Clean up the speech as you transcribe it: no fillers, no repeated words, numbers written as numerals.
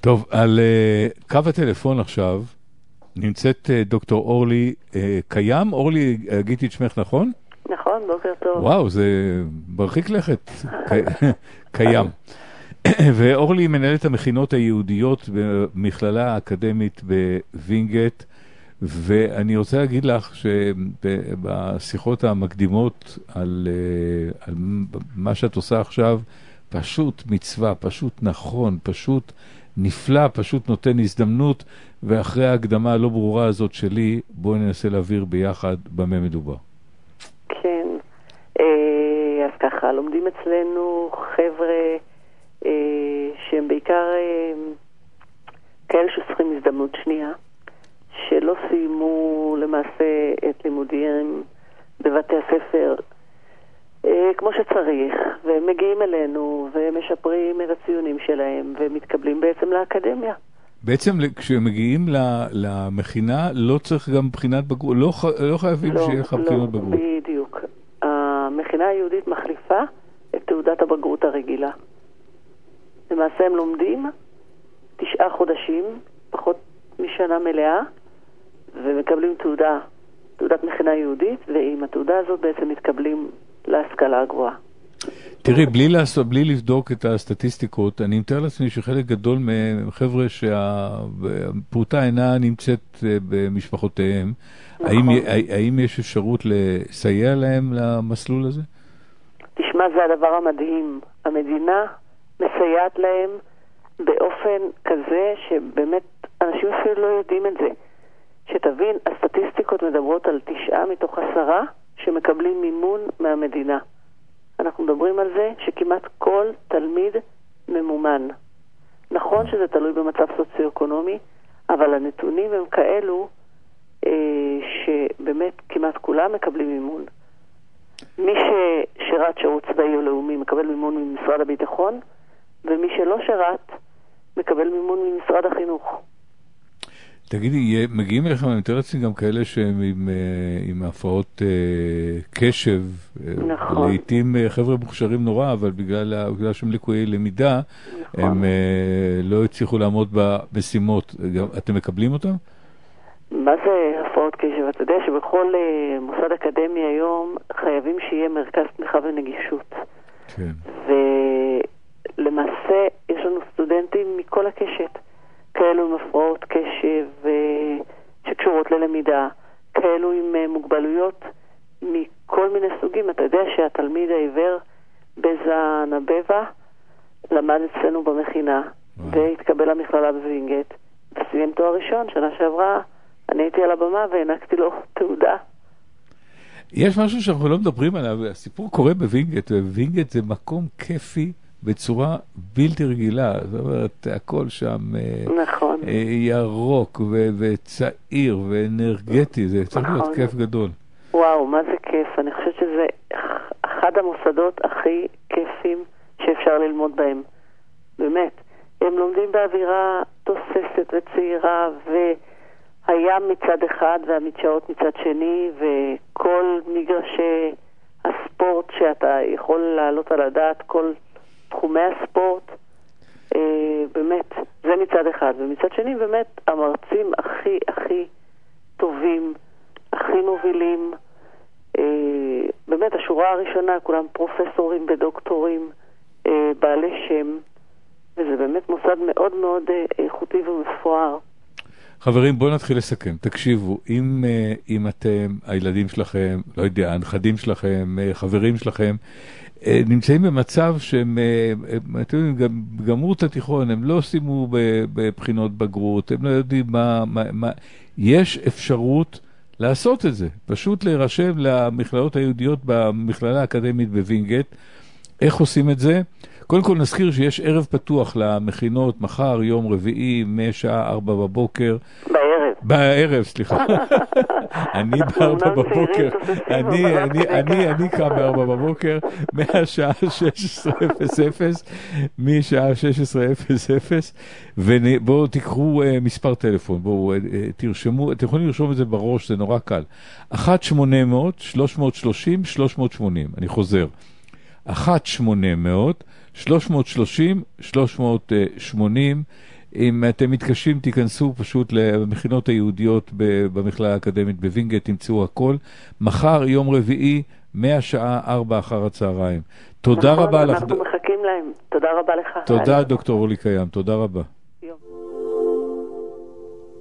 טוב, על קו הטלפון עכשיו נמצאת דוקטור אורלי קיים. אורלי, הגיתי את שמך נכון? נכון, בוקר טוב. וואו, זה מרחיק לכת. קיים. ואורלי מנהלת המכינות היהודיות במכללה האקדמית בווינגייט, ואני רוצה להגיד לך שבשיחות המקדימות על מה שאת עושה עכשיו, פשוט מצווה, פשוט נכון, פשוט נפלא, פשוט נותן הזדמנות, ואחרי ההקדמה הלא ברורה הזאת שלי, בואי ננסה להעביר ביחד במה מדובר. כן, אז ככה, לומדים אצלנו חבר'ה שהם בעיקר כאלה שצריכים הזדמנות שנייה, שלא סיימו למעשה את לימודיהם בבתי הספר כמו שצריך, והם מגיעים אלינו ומשפרים את הציונים שלהם ומתקבלים בעצם לאקדמיה. בעצם כשהם מגיעים למכינה לא צריך גם בחינת בגרות, לא חייבים שיהיה לך בחינות בגרות. בדיוק. המכינה היהודית מחליפה את תעודת הבגרות הרגילה. למעשה הם לומדים 9 חודשים, פחות משנה מלאה, ומקבלים תעודת מכינה יהודית, ועם התעודה הזאת בעצם מתקבלים להשכלה הגבוהה. תראי, בלי לבדוק את הסטטיסטיקות, אני מתאר לעצמי שחלק גדול מחבר'ה שהפרוטה אינה נמצאת במשפחותיהם, נכון. האם יש אפשרות לסייע להם למסלול הזה? תשמע, זה הדבר המדהים. המדינה מסייעת להם באופן כזה שבאמת אנשים אפילו לא יודעים את זה. שתבין, הסטטיסטיקות מדברות על 9 מתוך 10 שמקבלים מימון מהמדינה. אנחנו מדברים על זה שכמעט כל תלמיד ממומן. נכון שזה תלוי במצב סוציו-אקונומי, אבל הנתונים הם כאלו שבאמת כמעט כולם מקבלים מימון. מי ששירת שירות צבאי או לאומי מקבל מימון ממשרד הביטחון, ומי שלא שירת מקבל מימון ממשרד החינוך. תגידי, מגיעים אליכם, אני מתאר לעצמי גם כאלה שהם עם הפרעות קשב, נכון. לעתים חבר'ה מוכשרים נורא, אבל בגלל שהם לקויי למידה, נכון. הם לא הצליחו לעמוד במשימות. אתם מקבלים אותם? מה זה הפרעות קשב? אתה יודע שבכל מוסד אקדמי היום חייבים שיהיה מרכז תמיכה ונגישות. כן. ולמעשה יש לנו סטודנטים מכל הקשת. כאלו עם הפרעות קשב שקשורות ללמידה, כאלו עם מוגבלויות מכל מיני סוגים. אתה יודע שהתלמיד העיוור בזה נבבה למד אצלנו במכינה והתקבל למכללה בווינגייט וסיים תואר ראשון. שנה שעברה אני הייתי על הבמה והענקתי לו תעודה. יש משהו שאנחנו לא מדברים עליו, הסיפור קורה בווינגייט, ווינגייט זה מקום כיפי בצורה בלתי רגילה. זאת אומרת, הכל שם נכון. ירוק וצעיר ואנרגטי, זה צריך להיות כיף גדול. וואו, מה זה כיף. אני חושבת שזה אחד המוסדות הכי כיפים שאפשר ללמוד בהם. באמת. הם לומדים באווירה תוססת וצעירה, והים מצד אחד והמדשאות מצד שני, וכל מגרשי הספורט שאתה יכול לעלות על הדעת, כל תחומי הספורט, באמת, זה מצד אחד. ומצד שני, באמת, המרצים הכי טובים, הכי מובילים, באמת, השורה הראשונה, כולם פרופסורים ודוקטורים, בעלי שם, וזה באמת מוסד מאוד מאוד איכותי ומפואר. חברים, בואו נתחיל לסכם. תקשיבו, אם אתם, הילדים שלכם, לא יודע, הנכדים שלכם, חברים שלכם, נמצאים במצב שהם, אתם יודעים, גמרו את התיכון, הם לא שימו בבחינות בגרות, הם לא יודעים מה, יש אפשרות לעשות את זה, פשוט להירשם למכללות היהודיות במכללה האקדמית בווינגייט. איך עושים את זה? קודם כל נזכיר שיש ערב פתוח למכינות, מחר יום רביעי, משעה 4 בבוקר. בערב, סליחה. אני ב4 בבוקר. אני קם ב4 בבוקר, מהשעה 16:00, משעה 16:00, ובואו תיקחו מספר טלפון, בואו תרשמו, אתם יכולים לרשום את זה בראש, זה נורא קל. 1-800-330-380, אני חוזר. 1-800-330-380, אם אתם מתקשים, תיכנסו פשוט למכינות היהודיות במכללה האקדמית בווינגייט, תמצאו הכל. מחר, יום רביעי, מהשעה 4 אחר הצהריים. תודה רבה לך. אנחנו מחכים להם. תודה רבה לך. תודה, דוקטור אורלי קיים. תודה רבה.